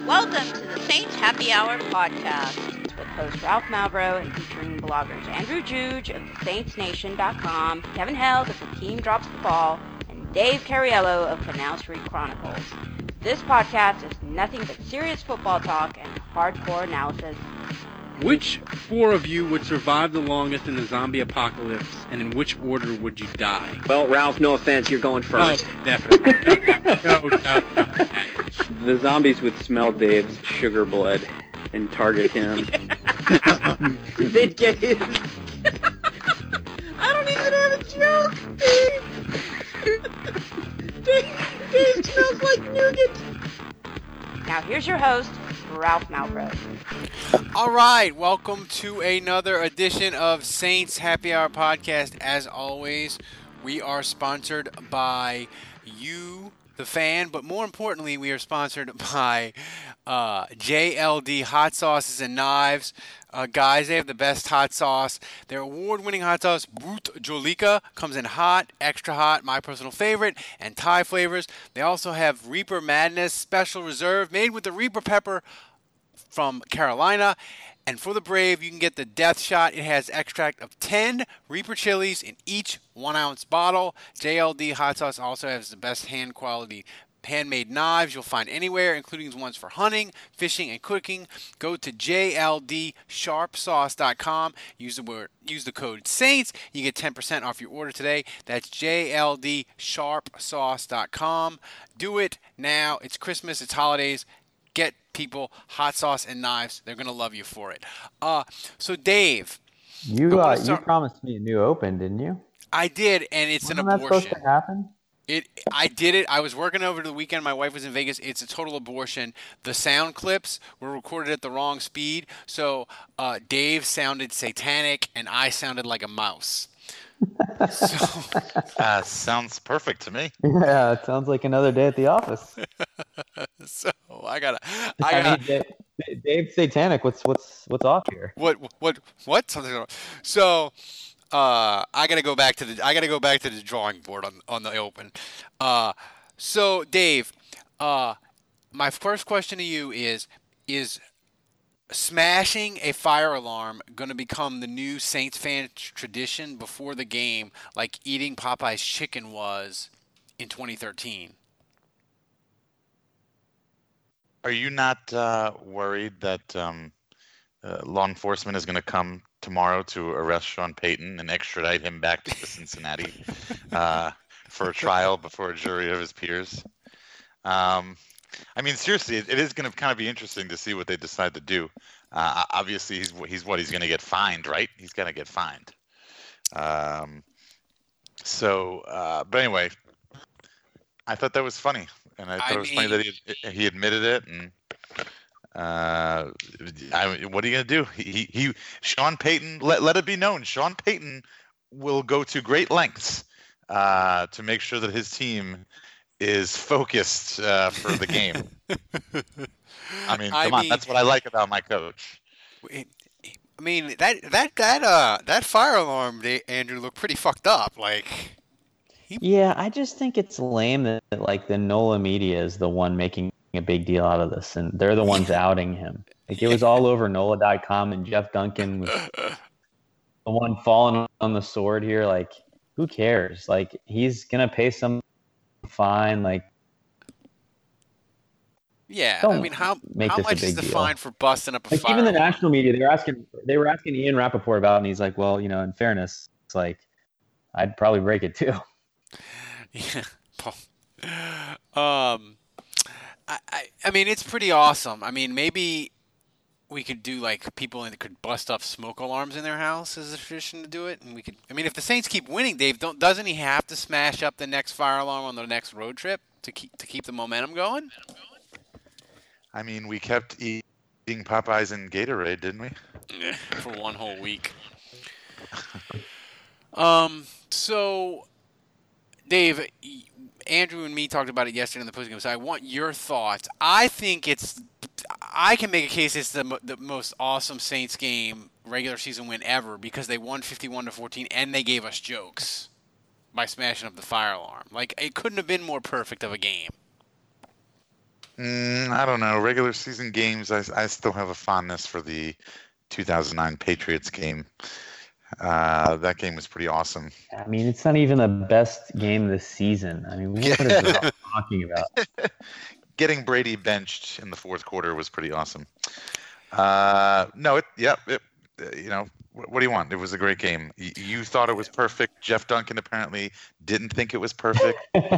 Welcome to the Saints Happy Hour podcast with host Ralph Malbrough and featuring bloggers Andrew Juge of SaintsNation.com, Kevin Held of The Team Drops the Ball, and Dave Cariello of Canal Street Chronicles. This podcast is nothing but serious football talk and hardcore analysis. Which four of you would survive the longest in the zombie apocalypse, and in which order would you die? Well, Ralph, no offense, you're going first. Oh, definitely. No. The zombies would smell Dave's sugar blood and target him. They'd get his... I don't even have a joke, Dave. Dave smells like nougat. Now here's your host, Ralph Malbrough. All right, welcome to another edition of Saints Happy Hour podcast. As always, we are sponsored by you, the fan, but more importantly, we are sponsored by JLD Hot Sauces and Knives. Guys, they have the best hot sauce. Their award-winning hot sauce, Brut Jolica, comes in hot, extra hot, my personal favorite, and Thai flavors. They also have Reaper Madness Special Reserve, made with the Reaper pepper from Carolina. And for the brave, you can get the Death Shot. It has extract of 10 Reaper chilies in each 1-ounce bottle. JLD Hot Sauce also has the best handquality handmade knives you'll find anywhere, including the ones for hunting, fishing, and cooking. Go to jldsharpsauce.com. Use the code SAINTS. You get 10% off your order today. That's jldsharpsauce.com. Do it now. It's Christmas. It's holidays. Get people hot sauce and knives. They're going to love you for it. So, Dave. You promised me a new open, didn't you? I did, and it's an abortion. Wasn't that supposed to happen? I did it. I was working over the weekend. My wife was in Vegas. It's a total abortion. The sound clips were recorded at the wrong speed. So Dave sounded satanic, and I sounded like a mouse. Sounds perfect to me. Yeah, it sounds like another day at the office. So I gotta. Dave satanic. What's off here? What? So. I gotta go back to the drawing board on the open. So Dave, my first question to you is smashing a fire alarm going to become the new Saints fan tradition before the game, like eating Popeye's chicken was in 2013? Are you not worried that law enforcement is going to come tomorrow to arrest Sean Payton and extradite him back to Cincinnati for a trial before a jury of his peers? I mean, seriously, it is going to kind of be interesting to see what they decide to do. Obviously, he's going to get fined, right? He's going to get fined. But anyway, I thought that was funny, and I thought it was funny that he admitted it. And what are you gonna do? Sean Payton. Let it be known, Sean Payton will go to great lengths to make sure that his team is focused for the game. I mean, come on, that's what I like about my coach. I mean, that fire alarm, Andrew, looked pretty fucked up. Like, yeah, I just think it's lame that like the NOLA media is the one making a big deal out of this, and they're the ones outing him. Like, it was all over NOLA.com, and Jeff Duncan was the one falling on the sword here. Like, who cares? Like, he's gonna pay some fine. Like, yeah, I mean, how much is the fine for busting up a fire? Even the national media, they were asking Ian Rappaport about it, and he's like, well, in fairness, it's like, I'd probably break it too. Yeah. I mean, it's pretty awesome. I mean, maybe we could do like people that could bust up smoke alarms in their house as a tradition to do it, and we could. I mean, if the Saints keep winning, Dave, doesn't he have to smash up the next fire alarm on the next road trip to keep the momentum going? I mean, we kept eating Popeyes and Gatorade, didn't we? For one whole week. So, Dave, Andrew and me talked about it yesterday in the postgame, so I want your thoughts. I think I can make a case it's the most awesome Saints game, regular season win ever, because they won 51-14 and they gave us jokes by smashing up the fire alarm. Like, it couldn't have been more perfect of a game. I don't know. Regular season games, I still have a fondness for the 2009 Patriots game. That game was pretty awesome. I mean, it's not even the best game this season. I mean, what is Ralph talking about? Getting Brady benched in the fourth quarter was pretty awesome. What do you want? It was a great game. You thought it was perfect. Jeff Duncan apparently didn't think it was perfect.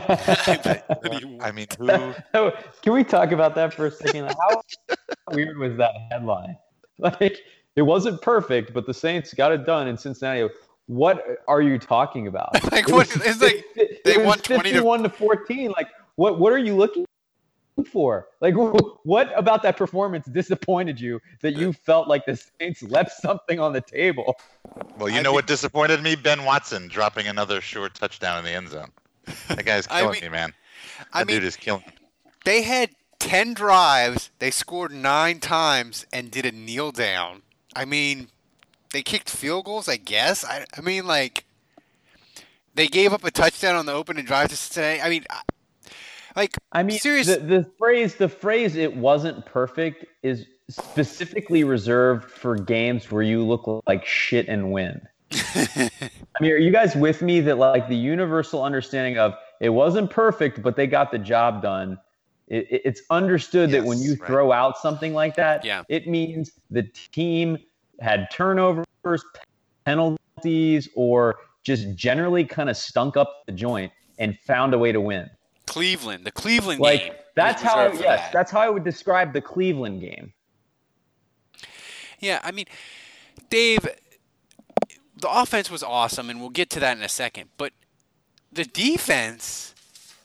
I mean, who? Can we talk about that for a second? How weird was that headline? Like, it wasn't perfect, but the Saints got it done in Cincinnati. What are you talking about? Like, it's like they won 21 to 14. Like, what are you looking for? Like, what about that performance disappointed you that you felt like the Saints left something on the table? Well, you know what disappointed me? Ben Watson dropping another short touchdown in the end zone. That guy's killing me, man. That dude is killing me. They had 10 drives. They scored 9 times and did a kneel down. I mean, they kicked field goals, I guess. I mean, like, they gave up a touchdown on the opening drive to Cincinnati. I mean, seriously. The phrase "it wasn't perfect" is specifically reserved for games where you look like shit and win. I mean, are you guys with me that like the universal understanding of it wasn't perfect, but they got the job done? It's understood that when you throw out something like that, it means the team had turnovers, penalties, or just generally kind of stunk up the joint and found a way to win. The Cleveland like, game. That's how I would describe the Cleveland game. Yeah, I mean, Dave, the offense was awesome, and we'll get to that in a second. But the defense,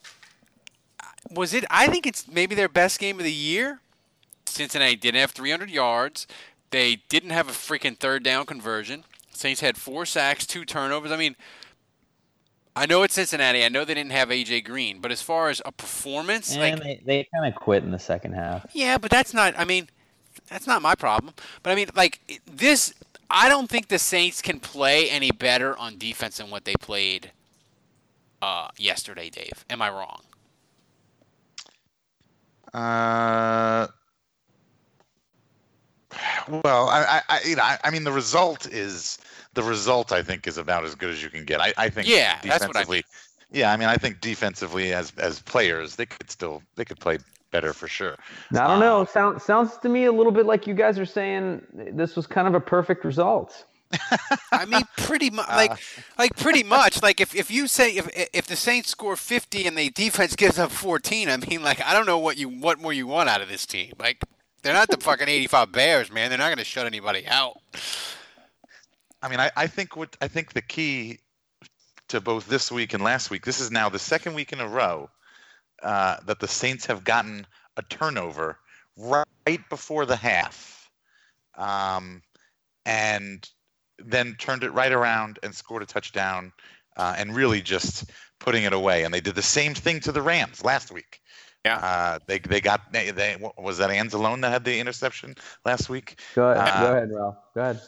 I think it's maybe their best game of the year. Cincinnati didn't have 300 yards. They didn't have a freaking third down conversion. Saints had 4 sacks, 2 turnovers. I mean, I know it's Cincinnati. I know they didn't have A.J. Green. But as far as a performance... And they kind of quit in the second half. Yeah, but that's not my problem. But, I mean, like, this... I don't think the Saints can play any better on defense than what they played yesterday, Dave. Am I wrong? Well, I mean, the result, I think, is about as good as you can get. I think defensively, that's what I mean. Yeah, I mean, I think defensively as players, they could play better for sure. I don't know. Sounds to me a little bit like you guys are saying this was kind of a perfect result. I mean, pretty much. Like pretty much. Like if you say if the Saints score 50 and the defense gives up 14, I mean, like, I don't know what more you want out of this team. Like, they're not the fucking 85 Bears, man. They're not going to shut anybody out. I mean, I think the key to both this week and last week, this is now the second week in a row that the Saints have gotten a turnover right before the half, and then turned it right around and scored a touchdown, and really just putting it away. And they did the same thing to the Rams last week. Yeah. They was that Anzalone that had the interception last week? Go ahead, Ralph. Go ahead.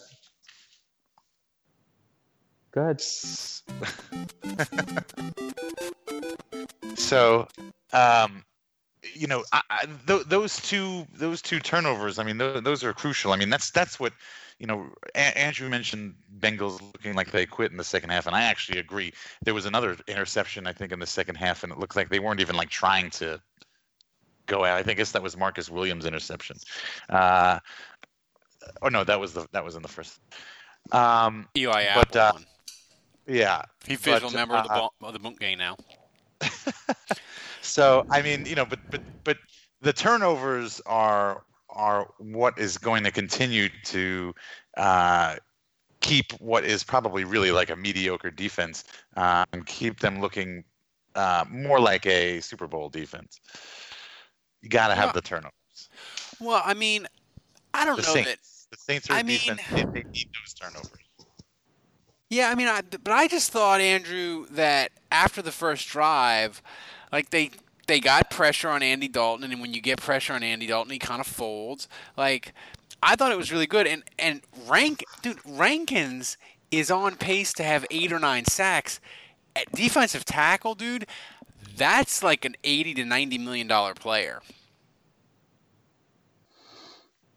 Go ahead. So, those two turnovers. I mean, those are crucial. I mean, that's what, Andrew mentioned Bengals looking like they quit in the second half, and I actually agree. There was another interception, I think, in the second half, and it looked like they weren't even like trying to go out. I guess that was Marcus Williams' interception. No, that was in the first. Eli Apple. Yeah, he official member of the Boot Gang now. So I mean, but the turnovers are what is going to continue to keep what is probably really like a mediocre defense and keep them looking more like a Super Bowl defense. You got to have the turnovers. Well, I mean, I don't know that the Saints are defense. They need those turnovers. Yeah, I mean, but I just thought, Andrew, that after the first drive, like they got pressure on Andy Dalton, and when you get pressure on Andy Dalton, he kind of folds. Like, I thought it was really good, and Rankins is on pace to have 8 or 9 sacks. At defensive tackle, dude, that's like an $80 to $90 million player.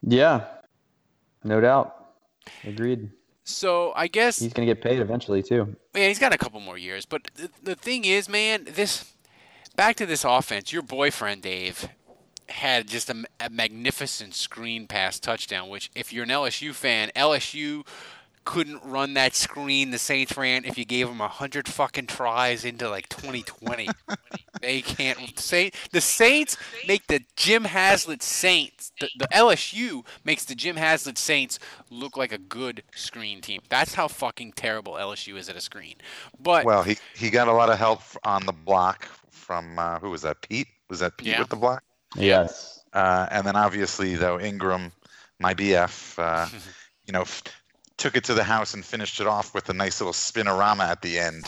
Yeah, no doubt. Agreed. So I guess He's going to get paid eventually, too. man, he's got a couple more years. But the thing is, man, back to this offense. Your boyfriend Dave had just a magnificent screen pass touchdown. Which, if you're an LSU fan, LSU couldn't run that screen the Saints ran if you gave them 100 fucking tries into like 2020. They can't. The Saints make the Jim Haslett Saints. The LSU makes the Jim Haslett Saints look like a good screen team. That's how fucking terrible LSU is at a screen. But Well, he got a lot of help on the block from who was that? Pete? Was that Pete with the block? Yes. And then obviously though Ingram, my BF, took it to the house and finished it off with a nice little spinorama at the end.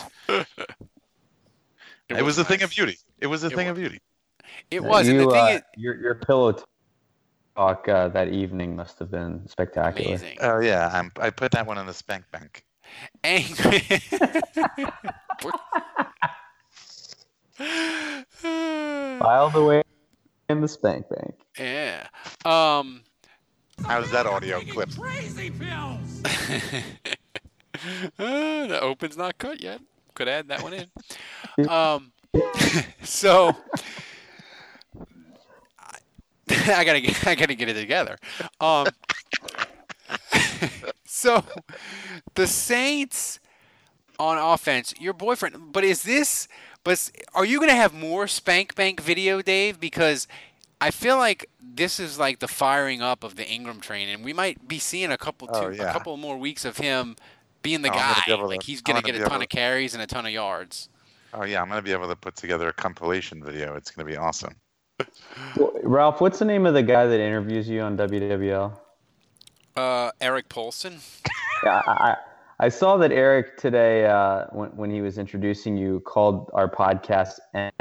It was a thing of beauty. It was a thing of beauty. It was. And the thing is, your pillow talk that evening must have been spectacular. amazing. Oh yeah, I put that one in the spank bank. Angry. Filed away in the spank bank. Yeah. How's that audio clip? The open's not cut yet. Could add that one in. So I gotta get it together. So the Saints on offense, your boyfriend. But are you gonna have more spank bank video, Dave? Because I feel like this is like the firing up of the Ingram train, and we might be seeing a couple more weeks of him being the guy. Like he's gonna get a ton of carries and a ton of yards. Oh yeah, I'm gonna be able to put together a compilation video. It's gonna be awesome. Well, Ralph, what's the name of the guy that interviews you on WWL? Eric Polson. Yeah, I saw that Eric today, when he was introducing you, called our podcast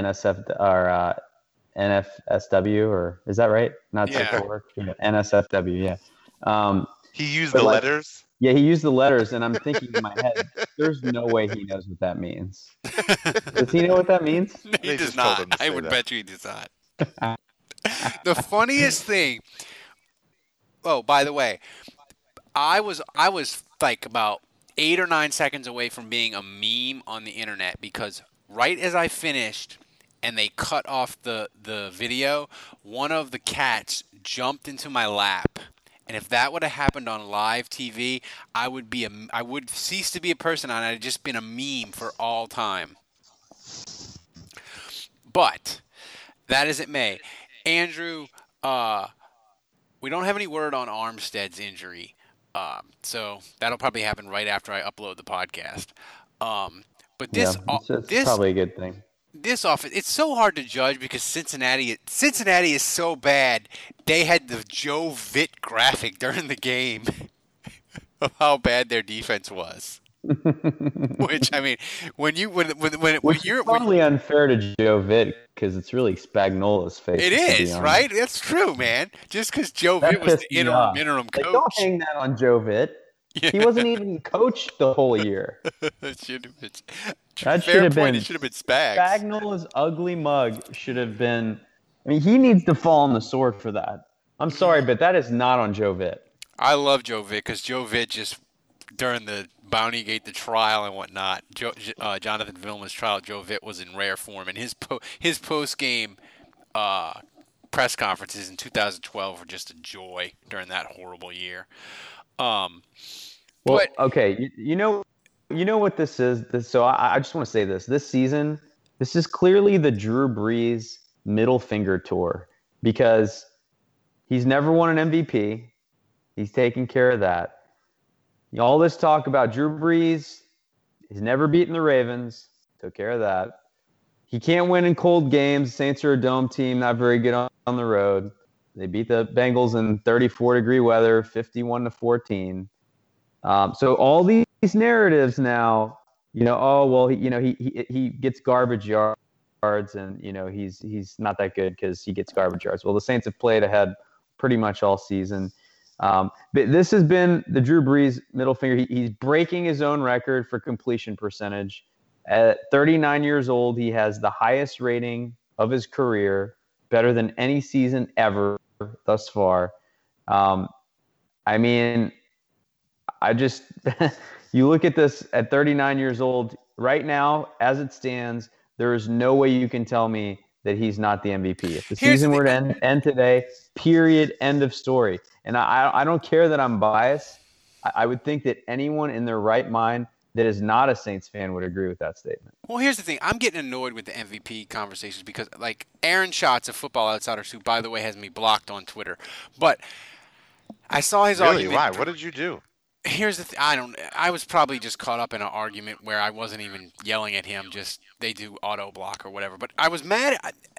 NFSW, or is that right? Not Yeah. work. Yeah, NSFW. Yeah. He used But the like- letters. Yeah, he used the letters, and I'm thinking in my head, there's no way he knows what that means. Does he know what that means? He They does just told not. him to I say would that. bet you he does not. The funniest thing. Oh, by the way, I was like about 8 or 9 seconds away from being a meme on the internet because right as I finished and they cut off the video, one of the cats jumped into my lap. And if that would have happened on live TV, I would cease to be a person, and I'd just been a meme for all time. But that as it may, Andrew, we don't have any word on Armstead's injury, so that'll probably happen right after I upload the podcast. But this probably a good thing. This offense, it's so hard to judge because Cincinnati is so bad. They had the Joe Vitt graphic during the game of how bad their defense was. Which I mean, when you're probably unfair to Joe Vitt because it's really Spagnola's face. It is, right? That's true, man. Just because Joe Vitt was the interim coach. Don't hang that on Joe Vitt. Yeah. He wasn't even coached the whole year. That should have been Spags. Spagnola's ugly mug should have been. I mean, he needs to fall on the sword for that. I'm sorry, but that is not on Joe Vitt. I love Joe Vitt because Joe Vitt just during the Bountygate, the trial and whatnot, Jonathan Vilma's trial, Joe Vitt was in rare form, and his post game press conferences in 2012 were just a joy during that horrible year. Okay, you know what this is. So I just want to say this. This season, this is clearly the Drew Brees middle finger tour because he's never won an MVP. He's taking care of that. All this talk about Drew Brees, he's never beaten the Ravens. Took care of that. He can't win in cold games. Saints are a dome team, not very good on the road. They beat the Bengals in 34-degree weather, 51-14. So all these narratives now, he gets garbage yards, and he's not that good because he gets garbage yards. Well, the Saints have played ahead pretty much all season. But this has been the Drew Brees middle finger. He's breaking his own record for completion percentage. At 39 years old, he has the highest rating of his career, better than any season ever thus far. I mean, I just you look at this at 39 years old right now, as it stands, there is no way you can tell me that he's not the MVP. If the season were to end today, period, end of story. And I don't care that I'm biased. I would think that anyone in their right mind that is not a Saints fan would agree with that statement. Well, here's the thing. I'm getting annoyed with the MVP conversations because, like, Aaron Schatz of Football Outsiders, who, by the way, has me blocked on Twitter. But I saw his argument. Really? Why? What did you do? Here's the thing. I was probably just caught up in an argument where I wasn't even yelling at him. Just they do auto block or whatever. But I was mad.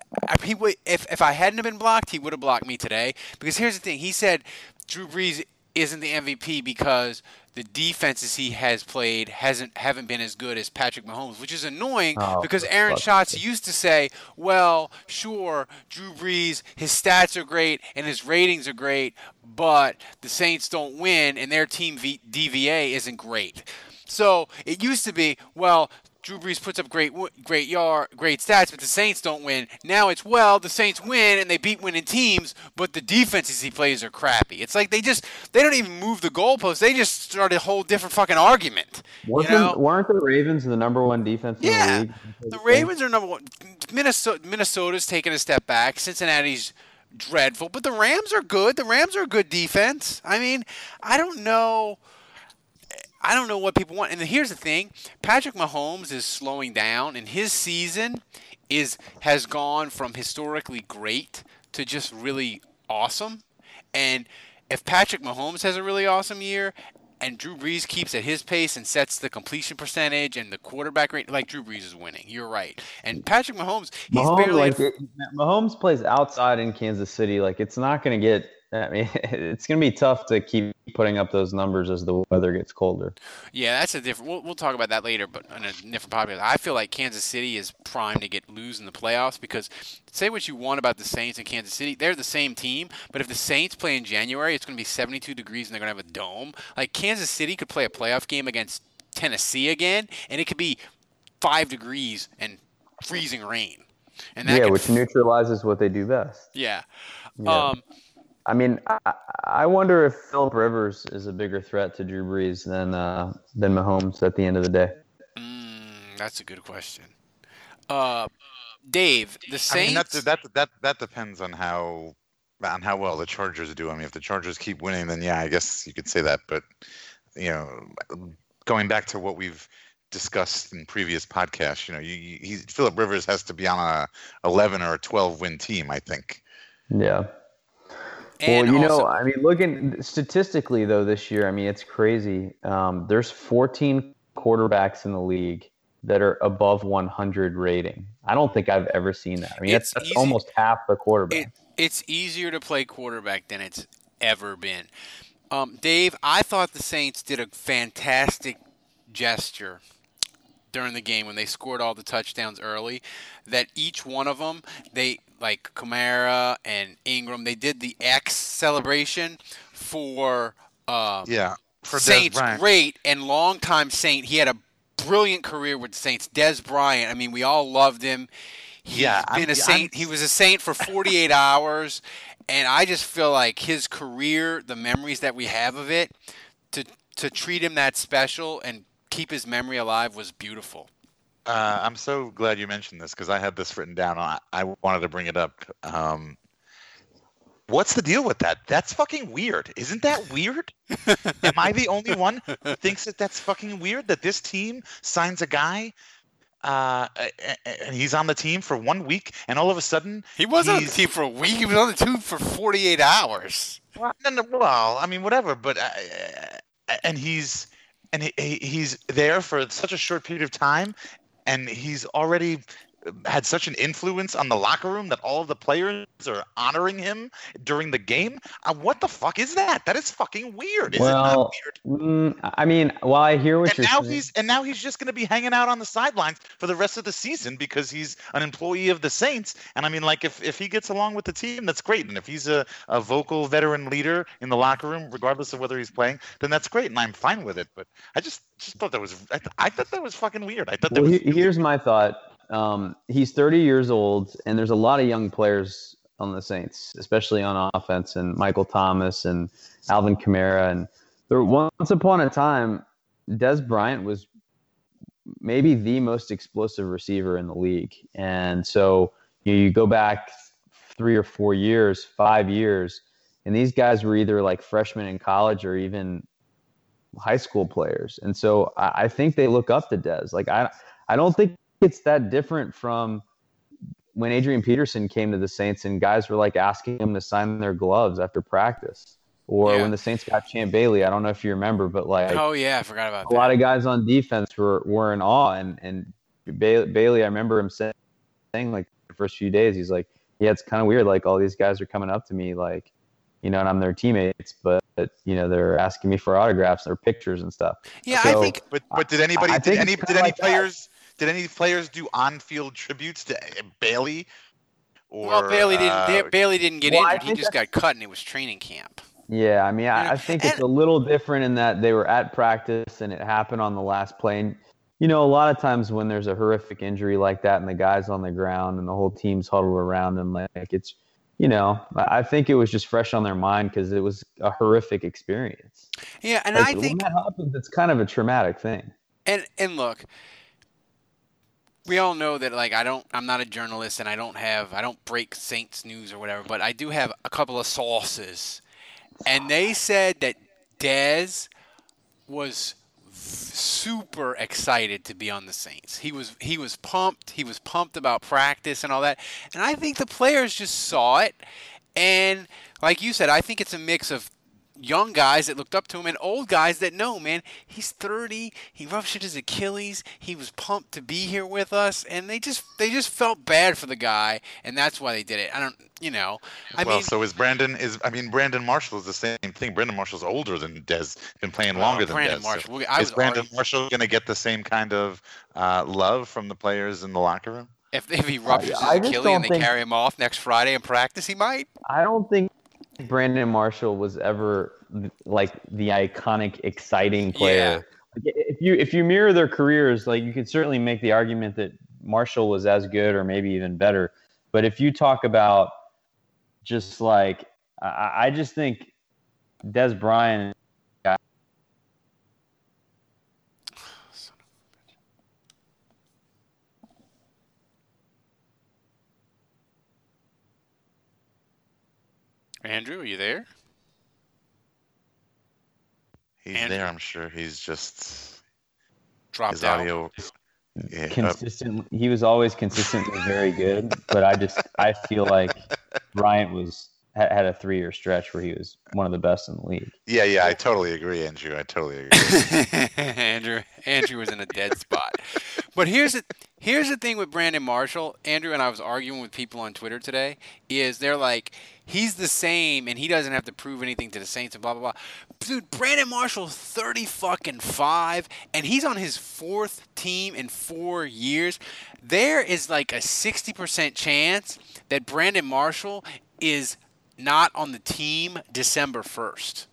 If I hadn't have been blocked, he would have blocked me today. Because here's the thing. He said Drew Brees isn't the MVP because the defenses he has played haven't been as good as Patrick Mahomes, which is annoying because Aaron Schatz used to say, well, sure, Drew Brees, his stats are great and his ratings are great, but the Saints don't win and their team DVA isn't great. So it used to be, well, Drew Brees puts up great stats, but the Saints don't win. Now it's, well, the Saints win and they beat winning teams, but the defenses he plays are crappy. It's like they don't even move the goalposts. They just start a whole different fucking argument. Weren't the Ravens the number one defense in the league? The Ravens are number one. Minnesota's taken a step back. Cincinnati's dreadful, but the Rams are good. The Rams are a good defense. I mean, I don't know what people want. And here's the thing. Patrick Mahomes is slowing down, and his season has gone from historically great to just really awesome. And if Patrick Mahomes has a really awesome year and Drew Brees keeps at his pace and sets the completion percentage and the quarterback rate, like, Drew Brees is winning. You're right. And Patrick Mahomes, Mahomes plays outside in Kansas City. Like, it's not going to get – I mean, it's going to be tough to keep putting up those numbers as the weather gets colder. Yeah, that's a different. We'll talk about that later, but on a different podcast. I feel like Kansas City is primed to lose in the playoffs because, say what you want about the Saints and Kansas City, they're the same team. But if the Saints play in January, it's going to be 72 degrees and they're going to have a dome. Like, Kansas City could play a playoff game against Tennessee again, and it could be 5 degrees and freezing rain. And that which neutralizes what they do best. Yeah. I mean, I wonder if Phillip Rivers is a bigger threat to Drew Brees than Mahomes at the end of the day. That's a good question. Dave, the Saints. I mean, that depends on how well the Chargers do. I mean, if the Chargers keep winning, then yeah, I guess you could say that. But going back to what we've discussed in previous podcasts, Phillip Rivers has to be on a 11 or a 12 win team, I think. Yeah. And I mean, looking statistically, though, this year, I mean, it's crazy. There's 14 quarterbacks in the league that are above 100 rating. I don't think I've ever seen that. I mean, that's almost half the quarterback. It's easier to play quarterback than it's ever been. Dave, I thought the Saints did a fantastic gesture during the game when they scored all the touchdowns early, that each one of them, like Kamara and Ingram, they did the X celebration for Saints. Great and longtime Saint. He had a brilliant career with the Saints. Dez Bryant. I mean, we all loved him. He's been a Saint. He was a Saint for 48 hours, and I just feel like his career, the memories that we have of it, to treat him that special and keep his memory alive was beautiful. I'm so glad you mentioned this because I had this written down. I wanted to bring it up. What's the deal with that? That's fucking weird. Isn't that weird? Am I the only one who thinks that that's fucking weird? That this team signs a guy and he's on the team for 1 week, and all of a sudden he wasn't on the team for a week. He was on the team for 48 hours. Well, I mean, whatever. But and he's there for such a short period of time. And he's already had such an influence on the locker room that all of the players are honoring him during the game. What the fuck is that? That is fucking weird. Is it not weird? I mean, while I hear what you're saying. Now he's just going to be hanging out on the sidelines for the rest of the season because he's an employee of the Saints. And I mean, like, if he gets along with the team, that's great. And if he's a vocal veteran leader in the locker room, regardless of whether he's playing, then that's great. And I'm fine with it. But I just thought that was I thought that was fucking weird. Here's my thought. He's 30 years old, and there's a lot of young players on the Saints, especially on offense, and Michael Thomas and Alvin Kamara. And once upon a time, Dez Bryant was maybe the most explosive receiver in the league. And so you go back 3 or 4 years, 5 years, and these guys were either like freshmen in college or even high school players. And so I think they look up to Dez. Like, I don't think it's that different from when Adrian Peterson came to the Saints and guys were like asking him to sign their gloves after practice. Or when the Saints got Champ Bailey, I don't know if you remember, but like, oh yeah, I forgot about a that. lot of guys on defense were in awe. And Bailey, I remember him saying like the first few days, he's like, yeah, it's kind of weird. Like, all these guys are coming up to me, like, and I'm their teammates, but they're asking me for autographs or pictures and stuff. Yeah, so, I think. But did any players do on-field tributes to Bailey? Or, Bailey didn't. Bailey didn't get injured. He just got that's- cut, and it was training camp. Yeah, I mean, I think it's a little different in that they were at practice and it happened on the last play. And, a lot of times when there's a horrific injury like that and the guy's on the ground and the whole team's huddled around him, like it's, I think it was just fresh on their mind because it was a horrific experience. Yeah, and like, I think when that happens, it's kind of a traumatic thing. And look, we all know that I'm not a journalist and I don't break Saints news or whatever, but I do have a couple of sources. And they said that Dez was super excited to be on the Saints. He was pumped. He was pumped about practice and all that. And I think the players just saw it. And like you said, I think it's a mix of young guys that looked up to him and old guys that know, man, he's 30. He ruptured his Achilles. He was pumped to be here with us, and they just felt bad for the guy, and that's why they did it. I don't, so Brandon Marshall is the same thing. Brandon Marshall's older than Dez, been playing longer than Brandon Dez. Marshall. So is Brandon Marshall going to get the same kind of love from the players in the locker room? If he ruptures his Achilles and they carry him off next Friday in practice, he might. I don't think Brandon Marshall was ever like the iconic, exciting player. Yeah. If you mirror their careers, like, you could certainly make the argument that Marshall was as good or maybe even better. But if you talk about just like, I just think Dez Bryant. Andrew, are you there? He's Andrew. there, I'm sure. He's just Dropped his out. audio. Consistent. He was always consistently very good, but I feel like Bryant had a 3-year stretch where he was one of the best in the league. Yeah, I totally agree, Andrew. I totally agree. Andrew was in a dead spot. But here's the thing with Brandon Marshall. Andrew and I was arguing with people on Twitter today. Is they're like, he's the same and he doesn't have to prove anything to the Saints and blah blah blah. Dude, Brandon Marshall's 35 and he's on his 4th team in 4 years. There is like a 60% chance that Brandon Marshall is not on the team December 1st.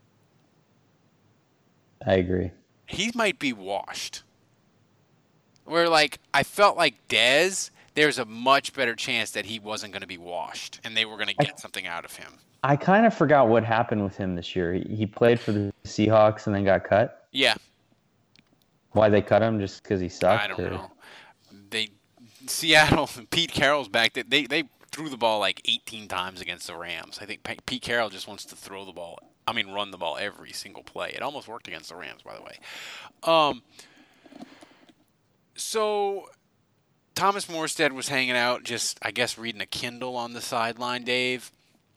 I agree. He might be washed. Where, like, I felt like Dez, there's a much better chance that he wasn't going to be washed and they were going to get something out of him. I kind of forgot what happened with him this year. He played for the Seahawks and then got cut. Yeah. Why they cut him? Just because he sucked? I don't know. Seattle, Pete Carroll's back. They threw the ball like 18 times against the Rams. I think Pete Carroll just wants to run the ball every single play. It almost worked against the Rams, by the way. So Thomas Morstead was hanging out, just, I guess, reading a Kindle on the sideline, Dave.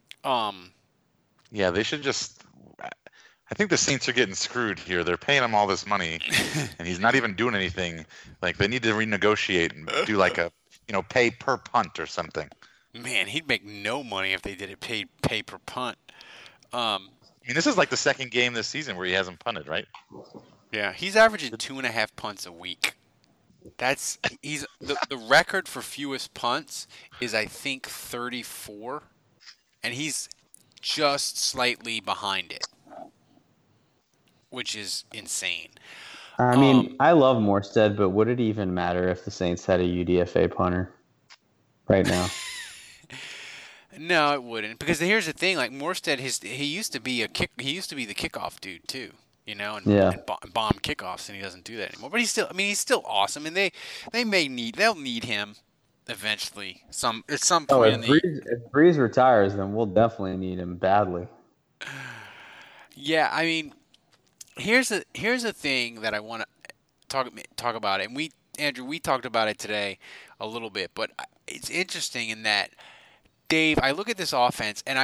Yeah, they should just. I think the Saints are getting screwed here. They're paying him all this money, and he's not even doing anything. Like, they need to renegotiate and do like a, pay per punt or something. Man, he'd make no money if they did it pay per punt. I mean, this is like the second game this season where he hasn't punted, right? Yeah, he's averaging 2.5 punts a week. He's the record for fewest punts is, I think, 34, and he's just slightly behind it, which is insane. I mean, I love Morstead, but would it even matter if the Saints had a UDFA punter right now? No, it wouldn't. Because here's the thing: like Morstead, he used to be the kickoff dude too. And Yeah. bomb kickoffs, and he doesn't do that anymore. But he's still awesome, and they'll need him eventually. At some Oh, point if Breeze retires, then we'll definitely need him badly. Yeah, I mean, here's a thing that I want to talk about, and Andrew, we talked about it today a little bit, but it's interesting in that, Dave, I look at this offense, and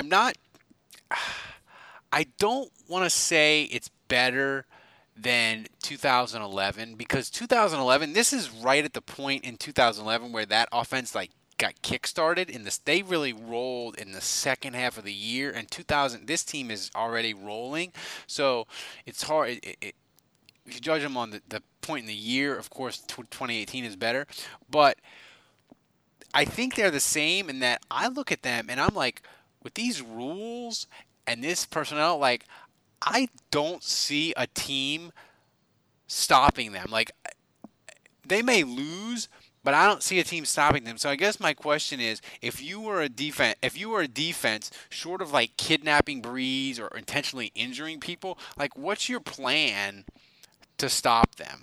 I don't want to say it's better than 2011, because 2011, this is right at the point in 2011 where that offense got kick-started. They really rolled in the second half of the year, and this team is already rolling, so it's hard. If you judge them on the point in the year, of course, 2018 is better, but I think they're the same in that I look at them and I'm like, with these rules and this personnel, I don't see a team stopping them. They may lose, but I don't see a team stopping them. So I guess my question is, if you were a defense short of kidnapping Breeze or intentionally injuring people, what's your plan to stop them?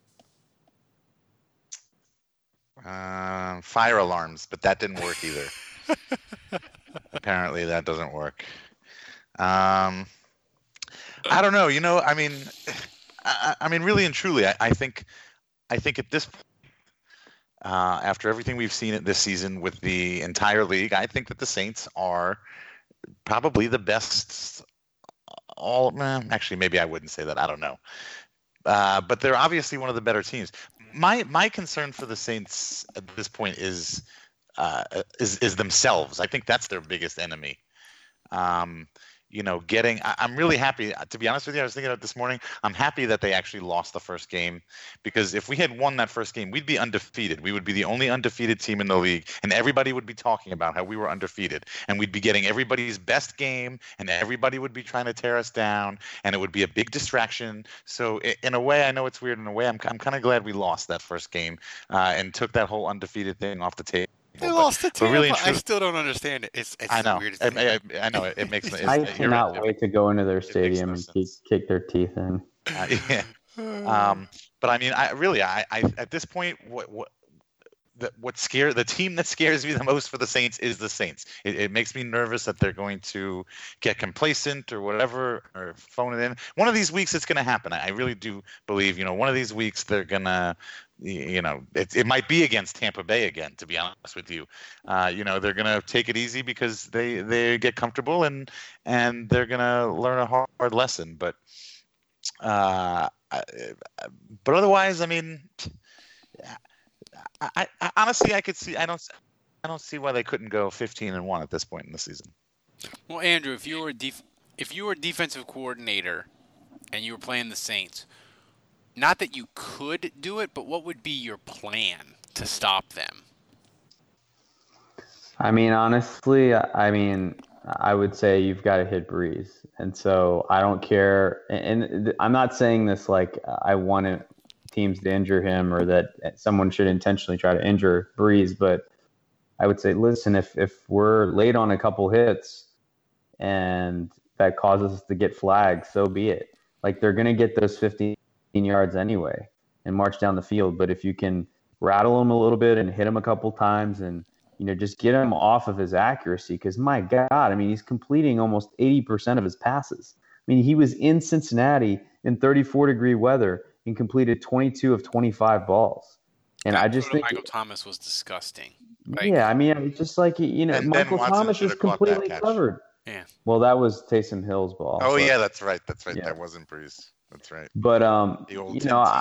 Fire alarms, but that didn't work either. Apparently, that doesn't work. I don't know. I mean, really and truly, I think at this point, after everything we've seen this season with the entire league, I think that the Saints are probably the best. Actually, maybe I wouldn't say that. I don't know. But they're obviously one of the better teams. My concern for the Saints at this point is themselves. I think that's their biggest enemy. I'm really happy. To be honest with you, I was thinking about it this morning. I'm happy that they actually lost the first game, because if we had won that first game, we'd be undefeated. We would be the only undefeated team in the league, and everybody would be talking about how we were undefeated, and we'd be getting everybody's best game, and everybody would be trying to tear us down, and it would be a big distraction. So in a way, I know it's weird. In a way, I'm kind of glad we lost that first game and took that whole undefeated thing off the table. They lost to Tampa. Really I still don't understand it. It's I know. The weirdest thing. I know. It makes. I cannot wait to go into their stadium and kick their teeth in. Yeah. But I mean, I at this point, the team that scares me the most for the Saints is the Saints. It makes me nervous that they're going to get complacent or whatever, or phone it in. One of these weeks it's going to happen. I really do believe, one of these weeks they're going to, it might be against Tampa Bay again, to be honest with you. They're going to take it easy because they get comfortable and they're going to learn a hard lesson. But otherwise, I mean, I honestly, I could see. I don't see why they couldn't go 15-1 at this point in the season. Well, Andrew, if you were a defensive coordinator and you were playing the Saints, not that you could do it, but what would be your plan to stop them? I mean, honestly, I would say you've got to hit Breeze, and so I don't care. And I'm not saying this like I want teams to injure him or that someone should intentionally try to injure Breeze, but I would say, listen, if we're late on a couple hits and that causes us to get flagged, so be it. They're going to get those 15 yards anyway and march down the field. But if you can rattle him a little bit and hit him a couple times and, just get him off of his accuracy, because my God, I mean, he's completing almost 80% of his passes. I mean, he was in Cincinnati in 34-degree weather and completed 22 of 25 balls. And I just think Michael Thomas was disgusting. Yeah, I mean, just Michael Thomas is completely covered. Yeah. Well, that was Taysom Hill's ball. Oh, yeah, that's right. Yeah. That wasn't Breeze. That's right. But the old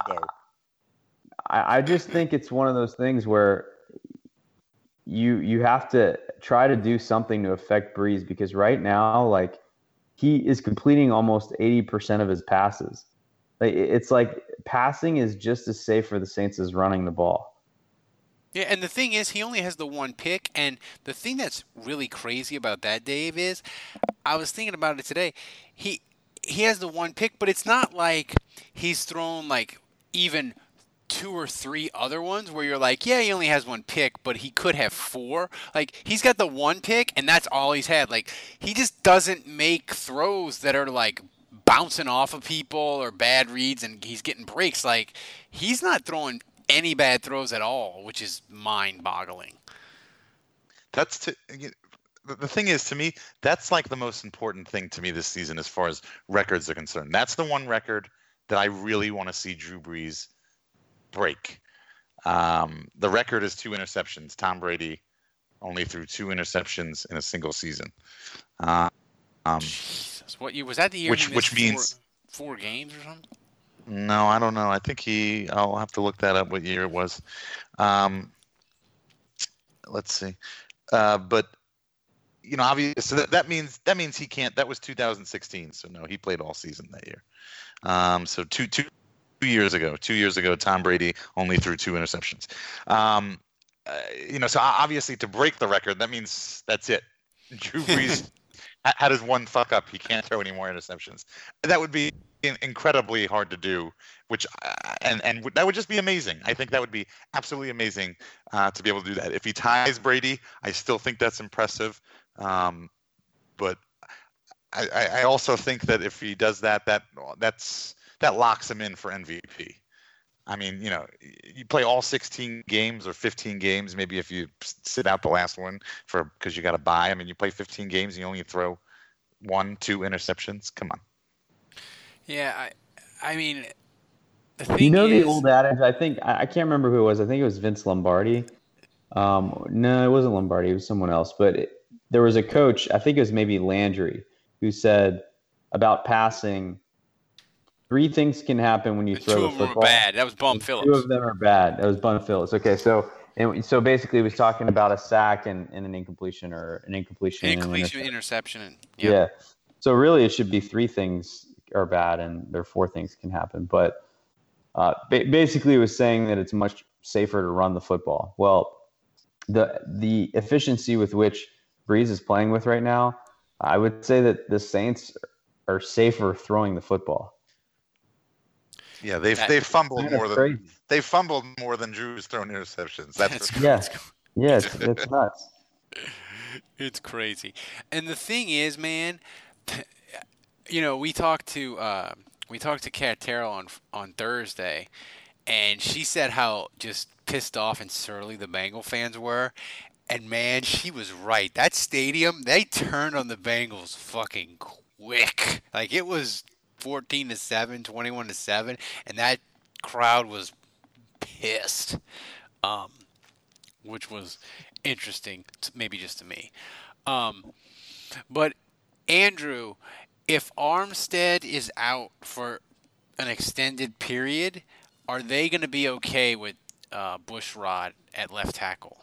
I just think it's one of those things where you have to try to do something to affect Breeze, because right now, he is completing almost 80% of his passes. It's like passing is just as safe for the Saints as running the ball. Yeah, and the thing is, he only has the one pick, and the thing that's really crazy about that, Dave, is I was thinking about it today. He has the one pick, but it's not like he's thrown even two or three other ones where you're like, yeah, he only has one pick, but he could have four. Like, he's got the one pick, and that's all he's had. Like, he just doesn't make throws that are like bouncing off of people or bad reads, and he's getting breaks. Like, he's not throwing any bad throws at all, which is mind-boggling. The thing is, to me, that's like the most important thing to me this season as far as records are concerned. That's the one record that I really want to see Drew Brees break. The record is 2 interceptions. Tom Brady only threw 2 interceptions in a single season. Jesus, what year was that? The year which means four games or something? No, I don't know. I think I'll have to look that up. What year it was? Let's see. But obviously, so that means he can't. That was 2016. So no, he played all season that year. So two years ago, Tom Brady only threw 2 interceptions. So obviously to break the record, that means that's it. Drew Brees had his one fuck up. He can't throw any more interceptions. That would be incredibly hard to do, and that would just be amazing. I think that would be absolutely amazing to be able to do that. If he ties Brady, I still think that's impressive. But I also think that if he does that locks him in for MVP. I mean, you play all 16 games or 15 games. Maybe if you sit out the last one because you got to bye. I mean, you play 15 games and you only throw 1-2 interceptions. Come on. Yeah, I mean, the thing the is, old adage. I think I can't remember who it was. I think it was Vince Lombardi. No, it wasn't Lombardi. It was someone else. But there was a coach. I think it was maybe Landry, who said about passing. 3 things can happen when you throw the football. 2 of them are bad. That was Bum Phillips. 2 of them are bad. That was Bum Phillips. Okay, so basically, he was talking about a sack and an incompletion, or an incompletion. Interception. Yeah. So really, it should be 3 things are bad, and there are 4 things can happen. But basically, it was saying that it's much safer to run the football. Well, the efficiency with which Brees is playing with right now, I would say that the Saints are safer throwing the football. Yeah, they've fumbled more than Drew's thrown interceptions. That's it's nuts. It's crazy. And the thing is, man, we talked to Kat Terrell on Thursday, and she said how just pissed off and surly the Bengal fans were. And man, she was right. That stadium, they turned on the Bengals fucking quick. Like, it was 14-7, 21-7, and that crowd was pissed, which was interesting, maybe just to me. But Andrew, if Armstead is out for an extended period, are they going to be okay with Bushrod at left tackle?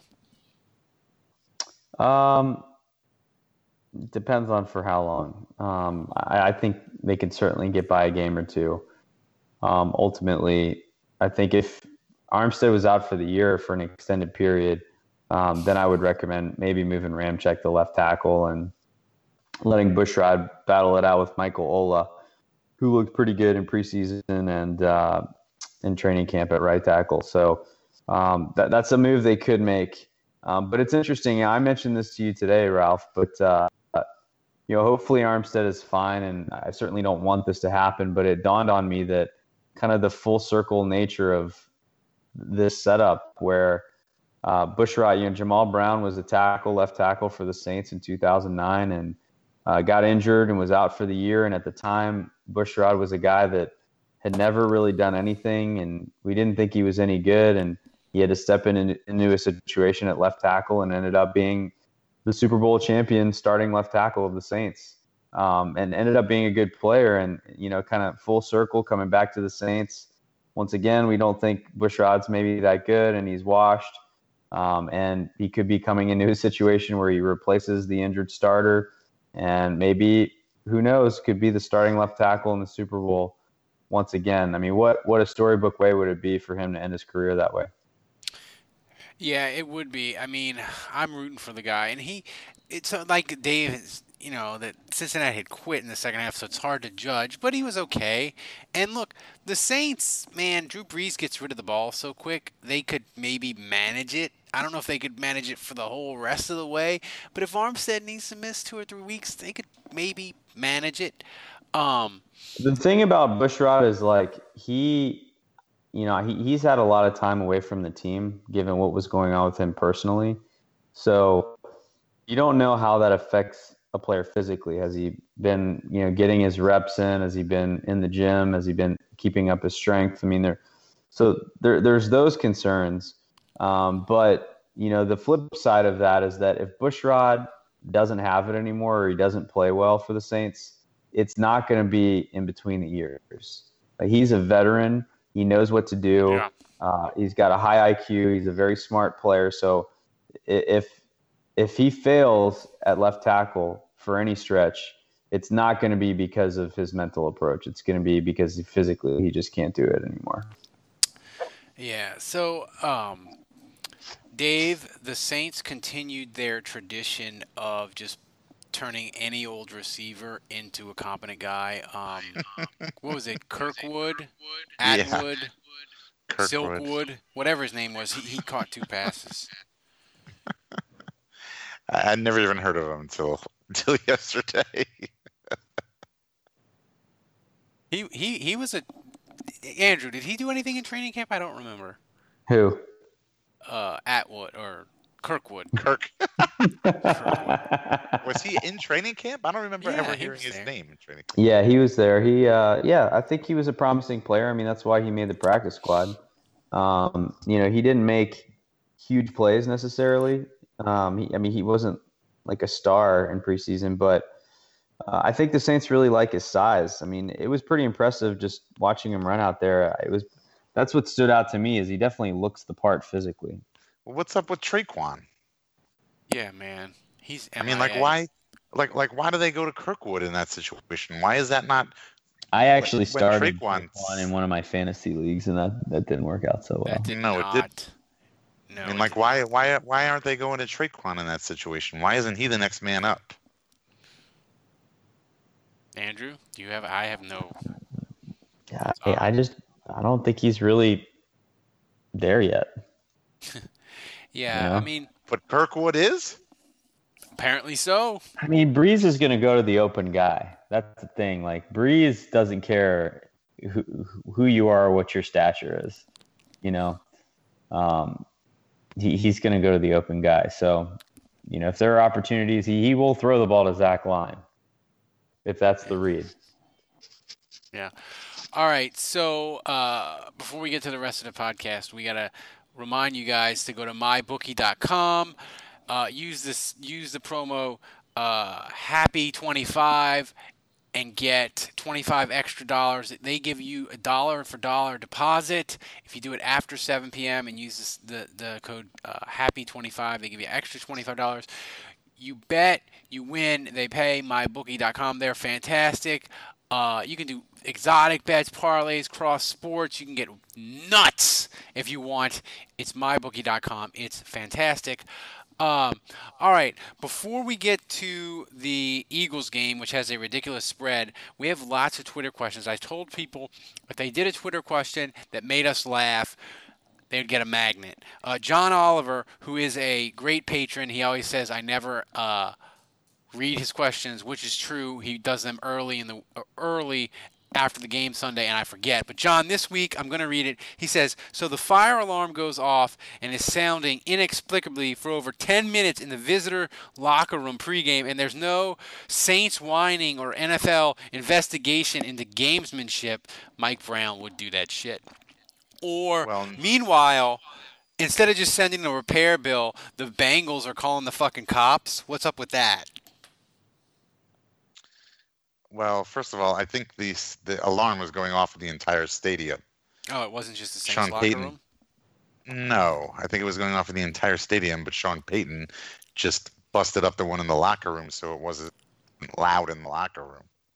Depends on for how long. I think they could certainly get by a game or 2. Ultimately, I think if Armstead was out for the year for an extended period, then I would recommend maybe moving Ramczyk to left tackle and letting Bushrod battle it out with Michael Ola, who looked pretty good in preseason and in training camp at right tackle. So that's a move they could make. But it's interesting. I mentioned this to you today, Ralph, but hopefully Armstead is fine, and I certainly don't want this to happen, but it dawned on me that kind of the full circle nature of this setup where Bushrod, Jamal Brown was a left tackle for the Saints in 2009 and got injured and was out for the year. And at the time, Bushrod was a guy that had never really done anything, and we didn't think he was any good, and he had to step into a situation at left tackle and ended up being the Super Bowl champion starting left tackle of the Saints, and ended up being a good player. And, kind of full circle coming back to the Saints. Once again, we don't think Bushrod's maybe that good, and he's washed. And he could be coming into a situation where he replaces the injured starter, and maybe, who knows, could be the starting left tackle in the Super Bowl once again. I mean, what a storybook way would it be for him to end his career that way? Yeah, it would be. I mean, I'm rooting for the guy, and it's like Dave that Cincinnati had quit in the second half, so it's hard to judge, but he was okay. And look, the Saints, man, Drew Brees gets rid of the ball so quick, they could maybe manage it. I don't know if they could manage it for the whole rest of the way, but if Armstead needs to miss 2 or 3 weeks, they could maybe manage it. The thing about Bushrod is like he's had a lot of time away from the team, given what was going on with him personally. So you don't know how that affects a player physically. Has he been, getting his reps in? Has he been in the gym? Has he been keeping up his strength? I mean, there's those concerns. But the flip side of that is that if Bushrod doesn't have it anymore or he doesn't play well for the Saints, it's not going to be in between the ears. Like, he's a veteran. He knows what to do. Yeah. He's got a high IQ. He's a very smart player. So if he fails at left tackle for any stretch, it's not going to be because of his mental approach. It's going to be because physically he just can't do it anymore. Yeah. So, Dave, the Saints continued their tradition of just turning any old receiver into a competent guy. What was it? Kirkwood? Atwood? Yeah. Silkwood? Whatever his name was. He caught 2 passes. I'd never even heard of him until yesterday. He was a... Andrew, did he do anything in training camp? I don't remember. Who? Atwood or Kirkwood. Kirk. Was he in training camp? I don't remember ever hearing his name in training camp. Yeah, he was there. I think he was a promising player. I mean, that's why he made the practice squad. He didn't make huge plays necessarily. He wasn't like a star in preseason, but I think the Saints really like his size. I mean, it was pretty impressive just watching him run out there. That's what stood out to me, is he definitely looks the part physically. Well, what's up with Traquan? Yeah, man. He's MIA. I mean, why do they go to Kirkwood in that situation? Why is that not? I actually started Traquan in one of my fantasy leagues, and that didn't work out so well. It did. No. I mean, why aren't they going to Traquan in that situation? Why isn't he the next man up? Andrew, do you have? I have no. Yeah, I don't think he's really there yet. Yeah, I mean, but Kirkwood is. Apparently so. I mean, Breeze is going to go to the open guy. That's the thing. Like, Breeze doesn't care who you are or what your stature is. He's going to go to the open guy. So, if there are opportunities, he will throw the ball to Zach Line, if that's the read. Yeah. All right. So before we get to the rest of the podcast, we got to remind you guys to go to mybookie.com. Use the promo Happy25 and get $25 extra. They give you a $1 for $1 deposit. If you do it after 7 p.m. and use the code Happy25, they give you extra $25. You bet, you win, they pay. Mybookie.com, they're fantastic. You can do exotic bets, parlays, cross sports. You can get nuts if you want. It's mybookie.com. It's fantastic. All right, before we get to the Eagles game, which has a ridiculous spread, we have lots of Twitter questions. I told people if they did a Twitter question that made us laugh, they'd get a magnet. John Oliver, who is a great patron, he always says, I never read his questions, which is true. He does them early after the game Sunday, and I forget. But John, this week I'm going to read it. He says, so the fire alarm goes off and is sounding inexplicably for over 10 minutes in the visitor locker room pregame, and there's no Saints whining or NFL investigation into gamesmanship. Mike Brown would do that shit. Or, meanwhile, instead of just sending a repair bill, the Bengals are calling the fucking cops. What's up with that? Well, first of all, I think the alarm was going off in the entire stadium. Oh, it wasn't just the Saints locker room? No, I think it was going off in the entire stadium, but Sean Payton just busted up the one in the locker room, so it wasn't loud in the locker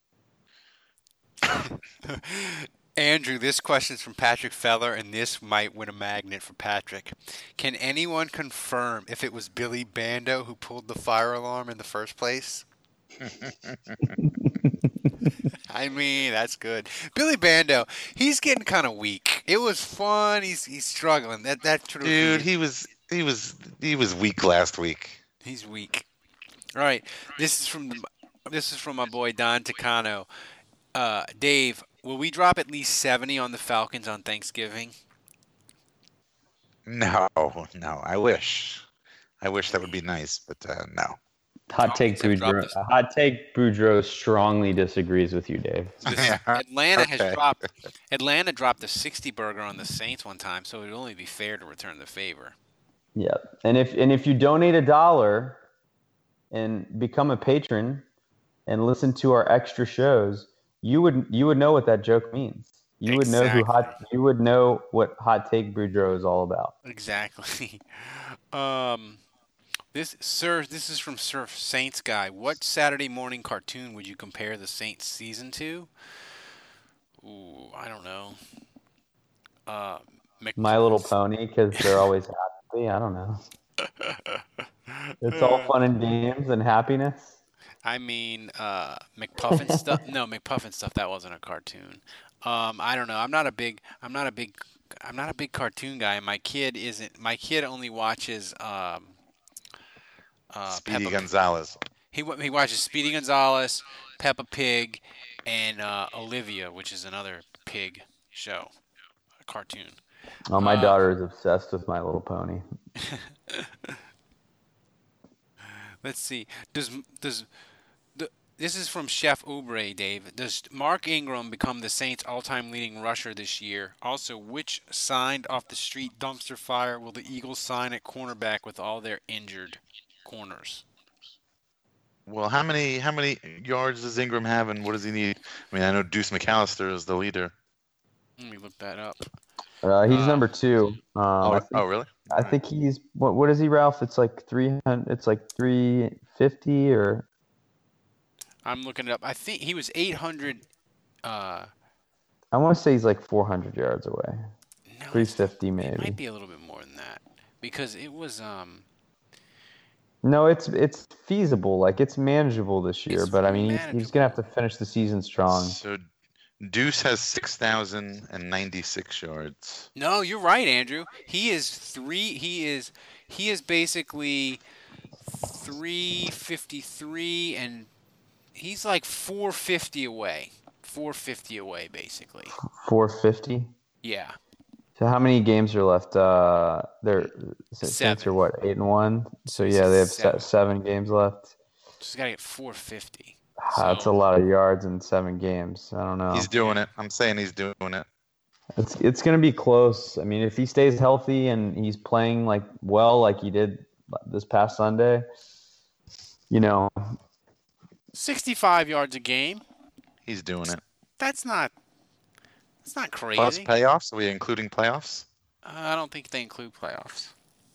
room. Andrew, this question's from Patrick Feller, and this might win a magnet for Patrick. Can anyone confirm if it was Billy Bando who pulled the fire alarm in the first place? I mean, that's good. Billy Bando, he's getting kind of weak. It was fun. He's struggling. That's true. Dude, he was weak last week. He's weak. All right. This is from my boy Don Tacano. Dave, will we drop at least 70 on the Falcons on Thanksgiving? No. I wish that would be nice, but no. Hot take Falcons have dropped Boudreaux. Hot take Boudreaux strongly disagrees with you, Dave. Atlanta dropped a 60 burger on the Saints one time, so it would only be fair to return the favor. Yeah, and if you donate $1 and become a patron and listen to our extra shows, you would know what that joke means. You would know what hot take Boudreaux is all about. Exactly. This is from Surf Saints Guy. What Saturday morning cartoon would you compare the Saints season to? Ooh, I don't know. My Little Pony, because they're always happy. I don't know. It's all fun and games and happiness. I mean, McPuffin stuff. No, McPuffin stuff. That wasn't a cartoon. I don't know. I'm not a big cartoon guy. My kid isn't. My kid only watches. Speedy Gonzalez. He watches Speedy Gonzalez, Peppa Pig, and Olivia, which is another pig show, a cartoon. Oh, my daughter is obsessed with My Little Pony. Let's see. This is from Chef Oubre, Dave. Does Mark Ingram become the Saints' all-time leading rusher this year? Also, which signed off the street dumpster fire will the Eagles sign at cornerback with all their injured corners? Well, how many yards does Ingram have, and what does he need? I mean, I know Deuce McAllister is the leader. Let me look that up. He's number 2. Really? I think he's what is he, Ralph? It's like 300. It's like 350 or. I'm looking it up. I think he was 800. I want to say he's like 400 yards away. No, 350 maybe. It might be a little bit more than that because it was No, it's feasible. Like it's manageable this year, It's but I mean manageable. he's gonna have to finish the season strong. So Deuce has 6,096 yards. No, you're right, Andrew. He is basically 353, and he's like 450 away. 450 away, basically. 450. Yeah. So how many games are left? They're Saints 7. are what, 8-1. So yeah, they have 7 games left. Just gotta get 450. That's a lot of yards in 7 games. I don't know. He's doing it. I'm saying he's doing it. It's going to be close. I mean, if he stays healthy and he's playing like he did this past Sunday, 65 yards a game. He's doing it. That's not crazy. Plus playoffs? Are we including playoffs? I don't think they include playoffs.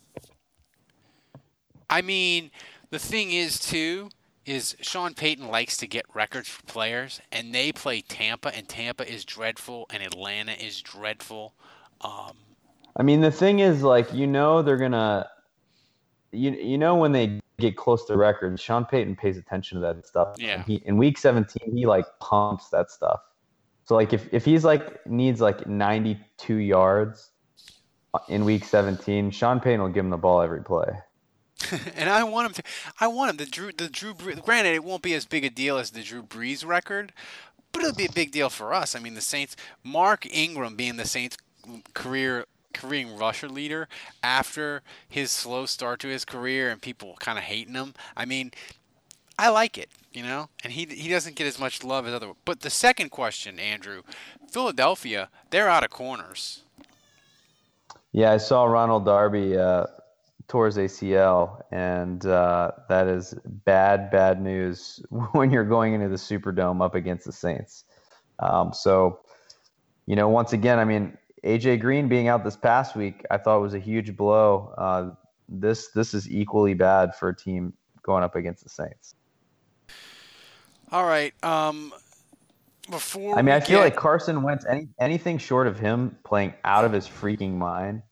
I mean, the thing is Sean Payton likes to get records for players, and they play Tampa, and Tampa is dreadful, and Atlanta is dreadful. I mean, the thing is, like, they're gonna, when they get close to records, Sean Payton pays attention to that stuff. Yeah. And in week 17, he like pumps that stuff. So like, if he's like needs like 92 yards in week 17, Sean Payton will give him the ball every play. And I want him to. The Drew Brees. Granted, it won't be as big a deal as the Drew Brees record, but it'll be a big deal for us. I mean, the Saints. Mark Ingram being the Saints' career rusher leader after his slow start to his career and people kind of hating him. I mean, I like it, and he doesn't get as much love as other. But the second question, Andrew, Philadelphia, they're out of corners. Yeah, I saw Ronald Darby tore his ACL, and that is bad news when you're going into the Superdome up against the Saints. So, once again, I mean, AJ Green being out this past week, I thought was a huge blow. This is equally bad for a team going up against the Saints. All right. I feel like Carson Wentz, anything short of him playing out of his freaking mind,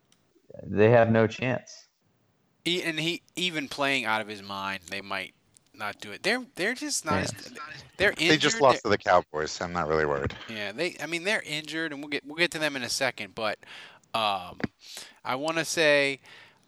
they have no chance. Even playing out of his mind, they might not do it. They're just not. Yeah. They're injured. They just lost to the Cowboys. I'm not really worried. Yeah, they're injured, and we'll get to them in a second. But I want to say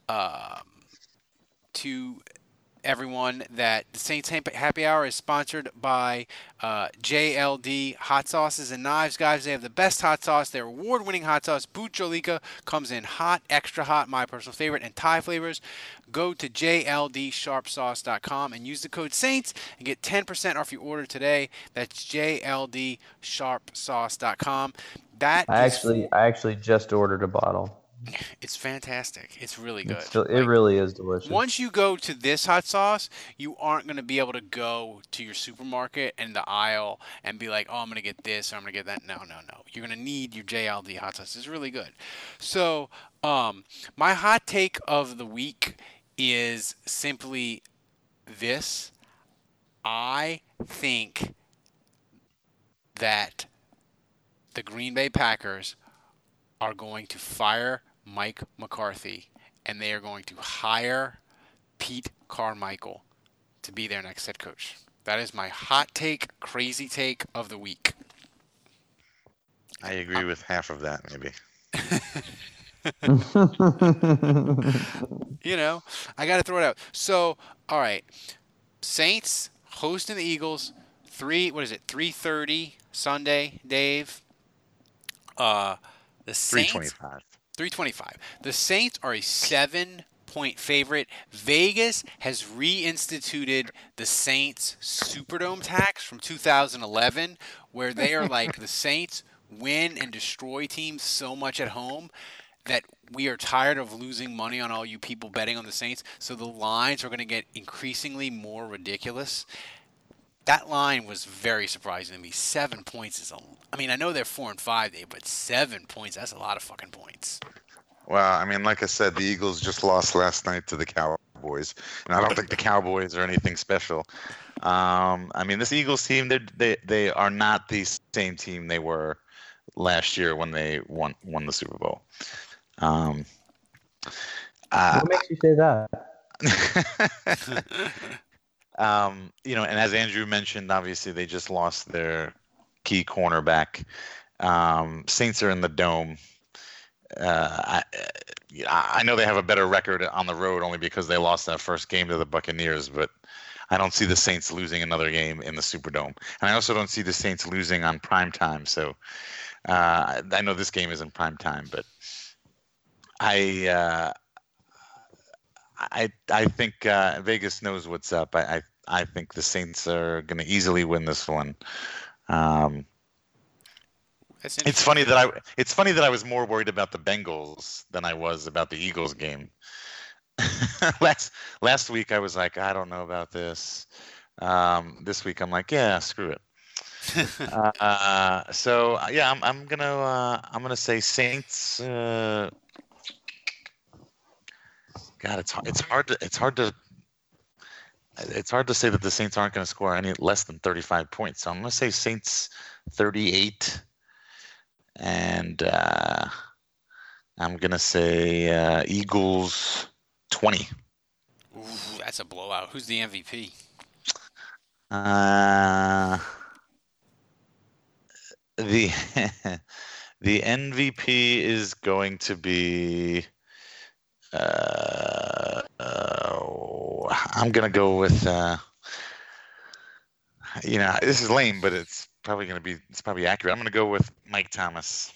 to everyone that the Saints Happy Hour is sponsored by JLD Hot Sauces and Knives. Guys, they have the best hot sauce. Their award-winning hot sauce, Boot Jolika, comes in hot, extra hot, my personal favorite, and Thai flavors. Go to JLDSharpSauce.com and use the code SAINTS and get 10% off your order today. That's JLDSharpSauce.com. I actually just ordered a bottle. It's fantastic. It's really good. It really is delicious. Once you go to this hot sauce, you aren't going to be able to go to your supermarket and the aisle and be like, oh, I'm going to get this or I'm going to get that. No. You're going to need your JLD hot sauce. It's really good. So my hot take of the week is simply this. I think that the Green Bay Packers are going to fire Mike McCarthy, and they are going to hire Pete Carmichael to be their next head coach. That is my hot take, crazy take of the week. I agree with half of that, maybe. I got to throw it out. So, all right, Saints hosting the Eagles. 3:30 Sunday, Dave. The Saints 325. The Saints are a 7-point favorite. Vegas has reinstituted the Saints Superdome tax from 2011, where they are like the Saints win and destroy teams so much at home that we are tired of losing money on all you people betting on the Saints. So the lines are going to get increasingly more ridiculous. That line was very surprising to me. 7 points is I know they're 4-5, Dave, but 7 points, that's a lot of fucking points. Well, like I said, the Eagles just lost last night to the Cowboys, and I don't think the Cowboys are anything special. This Eagles team, they are not the same team they were last year when they won the Super Bowl. What makes you say that? And as Andrew mentioned, obviously they just lost their key cornerback. Saints are in the Dome. I know they have a better record on the road only because they lost that first game to the Buccaneers, but I don't see the Saints losing another game in the Superdome. And I also don't see the Saints losing on prime time. So I know this game isn't prime time, but I think Vegas knows what's up. I think the Saints are going to easily win this one. It's funny that I was more worried about the Bengals than I was about the Eagles game. Last week I was like, I don't know about this. This week I'm like, yeah, screw it. I'm gonna say Saints. God, it's hard to say that the Saints aren't going to score any less than 35 points. So I'm going to say Saints 38, and I'm going to say Eagles 20. Ooh, that's a blowout. Who's the MVP? The MVP is going to be. I'm gonna go with. This is lame, but it's probably accurate. I'm gonna go with Mike Thomas.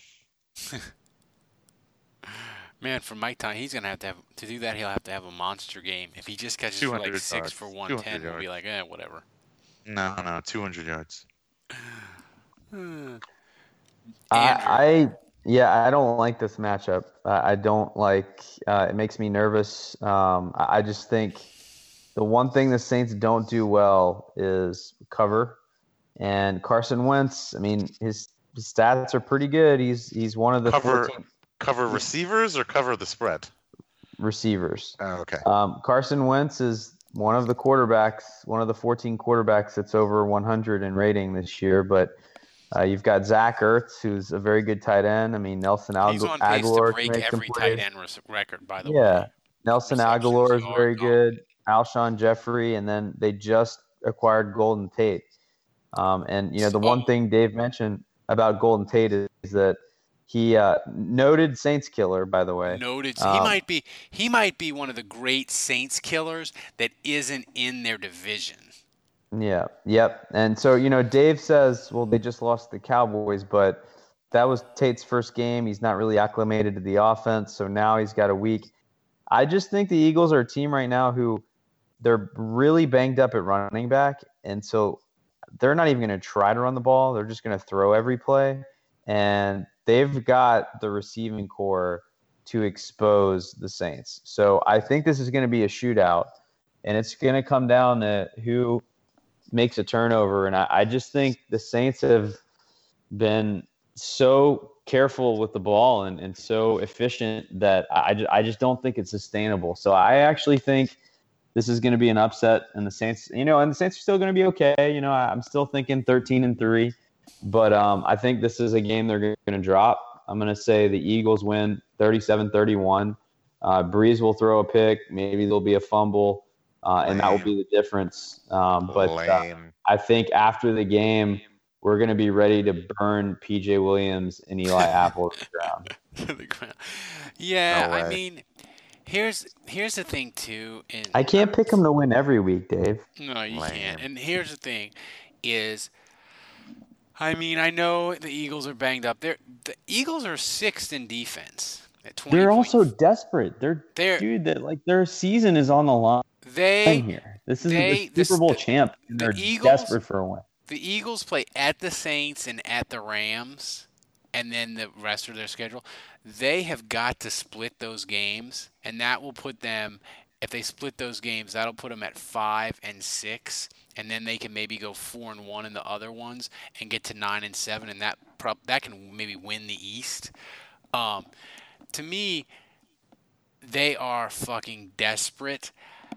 Man, for Mike Thomas, he's gonna have to do that. He'll have to have a monster game. If he just catches for like 6 for 110, we'll be like, whatever. No, 200 yards. I don't like this matchup. I don't like. It makes me nervous. I just think the one thing the Saints don't do well is cover. And Carson Wentz, his stats are pretty good. He's one of the cover receivers or cover the spread. Receivers. Oh, okay. Carson Wentz is one of the 14 quarterbacks that's over 100 in rating this year, but. You've got Zach Ertz, who's a very good tight end. Nelson Aguilar. He's on pace to break every tight end record, by the way. Yeah, Nelson Aguilar is very good. Alshon Jeffrey, and then they just acquired Golden Tate. And the one thing Dave mentioned about Golden Tate is that he noted Saints killer, by the way. Noted. He might be one of the great Saints killers that isn't in their division. Yeah. Yep. And so Dave says, well, they just lost the Cowboys, but that was Tate's first game. He's not really acclimated to the offense, so now he's got a week. I just think the Eagles are a team right now who they're really banged up at running back, and so they're not even going to try to run the ball. They're just going to throw every play, and they've got the receiving core to expose the Saints. So I think this is going to be a shootout, and it's going to come down to who makes a turnover. And I just think the Saints have been so careful with the ball and so efficient that I just don't think it's sustainable. So I actually think this is going to be an upset, and the Saints, and the Saints are still going to be okay. I'm still thinking 13-3, but I think this is a game they're going to drop. I'm going to say the Eagles win 37-31. Breeze will throw a pick. Maybe there'll be a fumble, and that will be the difference. But I think after the game, we're going to be ready to burn P.J. Williams and Eli Apple to the ground. Yeah, I mean, here's the thing, too. I can't pick them to win every week, Dave. No, you can't. And here's the thing is, I mean, I know the Eagles are banged up. The Eagles are sixth in defense at 20 They're points. also desperate. Their season is on the line here. This is the Super Bowl champ, and they're desperate for a win. The Eagles play at the Saints and at the Rams, and then the rest of their schedule. They have got to split those games, and that will put them, if they split those games, that'll put them at 5-6, and then they can maybe go 4-1 in the other ones and get to 9-7, and that can maybe win the East. To me, they are fucking desperate.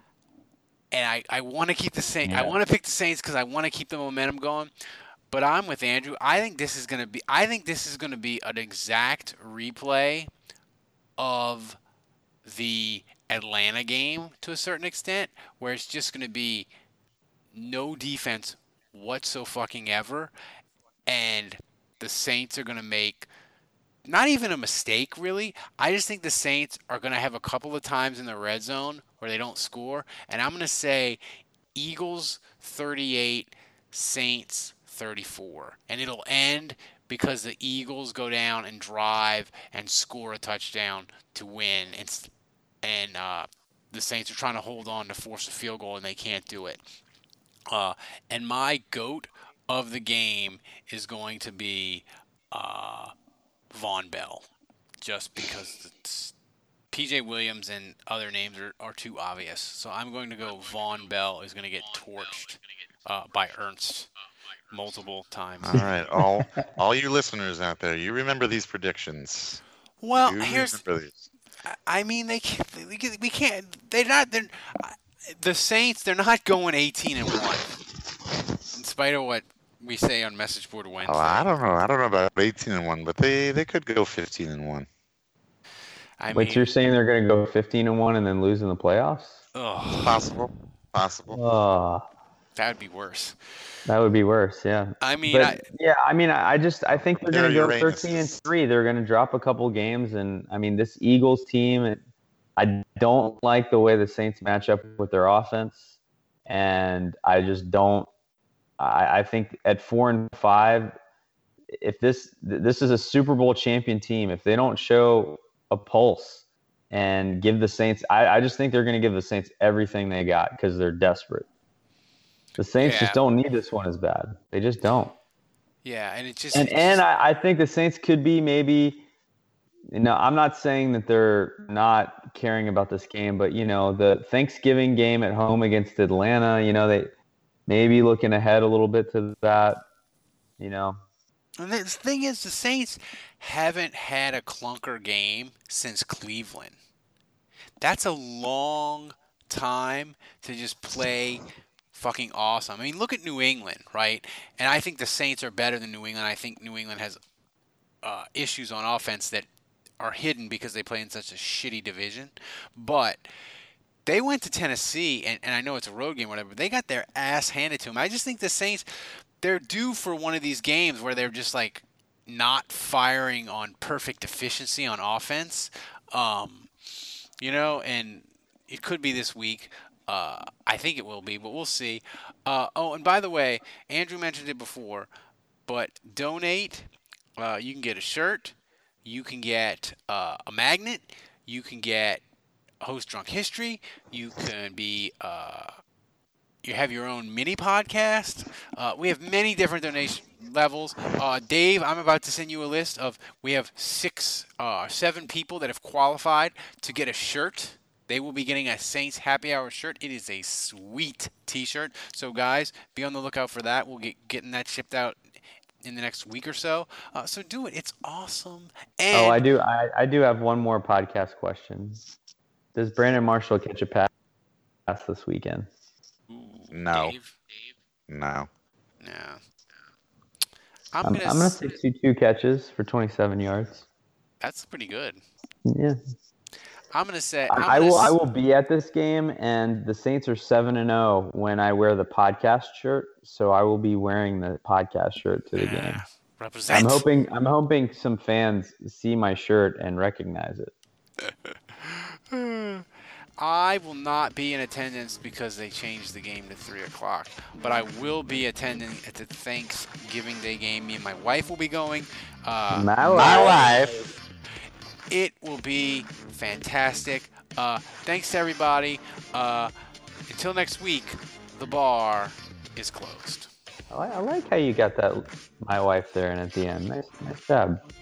And I want to keep the Saints. Yeah. I want to pick the Saints because I want to keep the momentum going. But I'm with Andrew. I think this is going to be an exact replay of the Atlanta game to a certain extent, where it's just going to be no defense whatsoever, and the Saints are going to make not even a mistake, really. I just think the Saints are going to have a couple of times in the red zone where they don't score. And I'm going to say Eagles 38, Saints 34. And it'll end because the Eagles go down and drive and score a touchdown to win. And the Saints are trying to hold on to force a field goal, and they can't do it. And my GOAT of the game is going to be Von Bell, just because P.J. Williams and other names are too obvious. So I'm going to go Von Bell is going to get torched by Ernst multiple times. All right, all you listeners out there, you remember these predictions. Well, I mean, we can't. The Saints. They're not going 18-1, in spite of what we say on Message Board Wednesday. Oh, I don't know about 18-1, but they could go 15-1. Wait, so you're saying they're going to go 15-1 and then lose in the playoffs? It's possible. That would be worse. That would be worse, yeah. I mean, I think they're going to go 13-3. They're going to drop a couple games, and I mean, this Eagles team, I don't like the way the Saints match up with their offense, and I just don't. I think at 4-5, if this is a Super Bowl champion team, if they don't show a pulse and give the Saints, I just think they're going to give the Saints everything they got because they're desperate. The Saints just don't need this one as bad. They just don't. Yeah, and I think the Saints could be maybe. I'm not saying that they're not caring about this game, but the Thanksgiving game at home against Atlanta, they maybe looking ahead a little bit to that, And the thing is, the Saints haven't had a clunker game since Cleveland. That's a long time to just play fucking awesome. I mean, look at New England, right? And I think the Saints are better than New England. I think New England has issues on offense that are hidden because they play in such a shitty division. But they went to Tennessee, and I know it's a road game or whatever, but they got their ass handed to them. I just think the Saints, they're due for one of these games where they're just like not firing on perfect efficiency on offense. And it could be this week. I think it will be, but we'll see. And by the way, Andrew mentioned it before, but donate. You can get a shirt. You can get a magnet. You can get Host Drunk History. You can be... you have your own mini podcast. We have many different donation levels. Dave, I'm about to send you a list of, we have 7 people that have qualified to get a shirt. They will be getting a Saints Happy Hour shirt. It is a sweet t-shirt. So guys, be on the lookout for that. We'll getting that shipped out in the next week or so. So do it. It's awesome. And I do have one more podcast question. Does Brandon Marshall catch a pass this weekend? No. Dave? No. No. I'm gonna say 2 catches for 27 yards. That's pretty good. Yeah. I'm gonna say I will be at this game, and the Saints are 7-0 when I wear the podcast shirt. So I will be wearing the podcast shirt to the game. Represent. I'm hoping some fans see my shirt and recognize it. I will not be in attendance because they changed the game to 3 o'clock. But I will be attending at the Thanksgiving Day game. Me and my wife will be going. My wife. It will be fantastic. Thanks to everybody. Until next week, the bar is closed. I like how you got that, my wife, there and at the end. Nice job.